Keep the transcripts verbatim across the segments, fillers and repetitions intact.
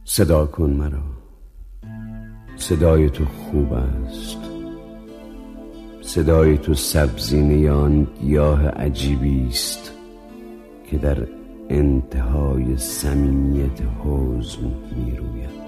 صدا کن مرا، صدای تو خوب است. صدای تو سبزینه آن گیاه عجیبی است که در انتهای صمیمیت حزن می روید.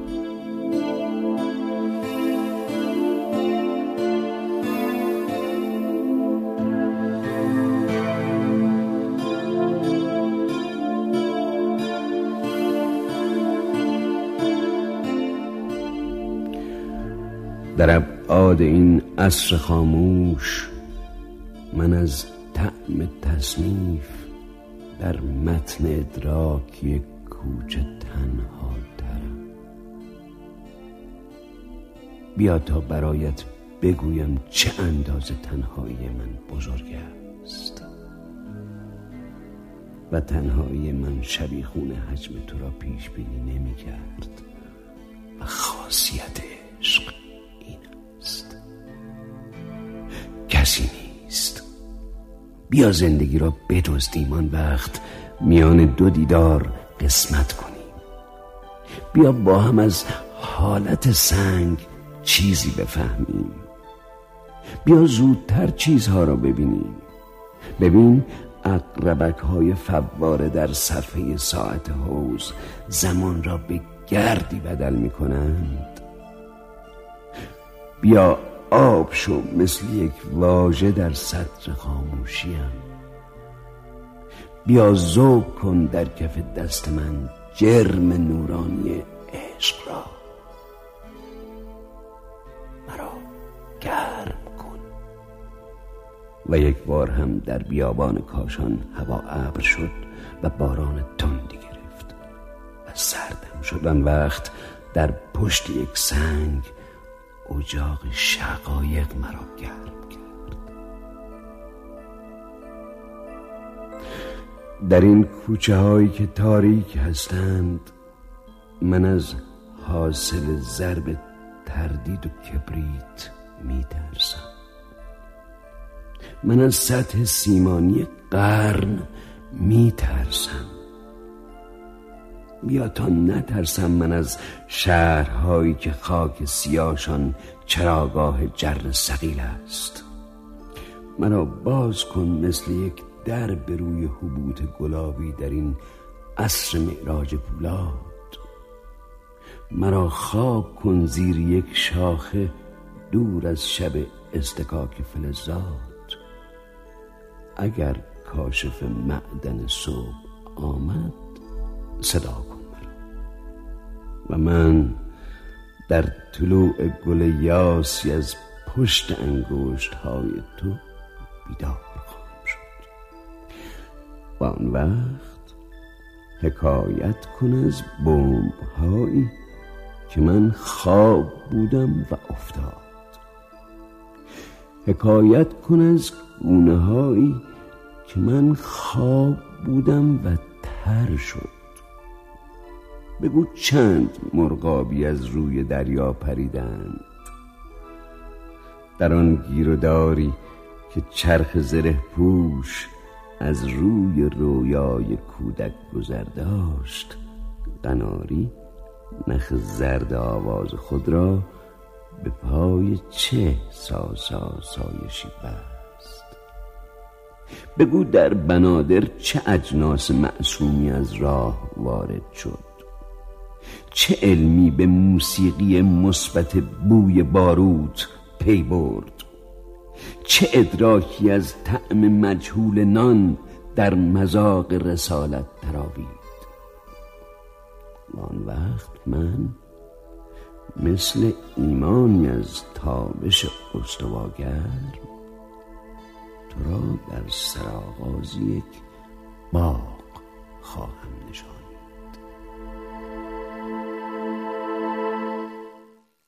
در ابعاد این عصر خاموش من از طعم تصنیف در متن ادراکی کوچه تنها ترم. بیا تا برایت بگویم چه اندازه تنهایی من بزرگ است و تنهایی من شبیخون حجم تو را پیش بینی نمی کرد و خاصیت عشق این است. کسی نیست. بیا زندگی را بدزدیم، آن وقت میان دو دیدار قسمت کنیم. بیا با هم از حالت سنگ چیزی بفهمیم. بیا زودتر چیزها را ببینیم. ببین عقربک های فواره در صفحه ساعت حوض زمان را به گردی بدل می کنند. بیا آب شو مثل یک واژه در سطر خاموشیم. بیا ذوق کن در کف دست من جرم نورانی عشق را. مرا گرم کن. و یک بار هم در بیابان کاشان هوا ابر شد و باران تندی گرفت و سردم شد. آن وقت در پشت یک سنگ اجاق شقایق مرا گرم کرد. در این کوچه هایی که تاریک هستند من از حاصل ضرب تردید و کبریت می ترسم. من از سطح سیمانی قرن می ترسم. بیا تا نترسم من از شهرهایی که خاک سیاهشان چراگاه جر ثقیل است. مرا باز کن مثل یک در به روی حبوط گلابی در این عصر معراج پولاد. مرا خواب کن زیر یک شاخه دور از شب اصطکاک فلزات. اگر کاشف معدن صبح آمد صدا کن مرا و من در طلوع گل یاسی از پشت انگشت های تو بیدار خواهم شد. و آن وقت حکایت کن از بمب هایی که من خواب بودم و افتاد. حکایت کن از گونه هایی که من خواب بودم و تر شد. بگو چند مرغابی از روی دریا پریدند. در آن گیروداری که چرخ زره پوش از روی رویای کودک گذر داشت، قناری نخ زرد آواز خود را به پای چه ساسا سایشی بست. بگو در بنادر چه اجناس معصومی از راه وارد شد. چه علمی به موسیقی مثبت بوی باروت پی برد. چه ادراکی از طعم مجهول نان در مذاق رسالت تراوید. و آن وقت من مثل ایمانی از تابش استواگر تو را در سرآغاز یک باغ خواهم نشاند.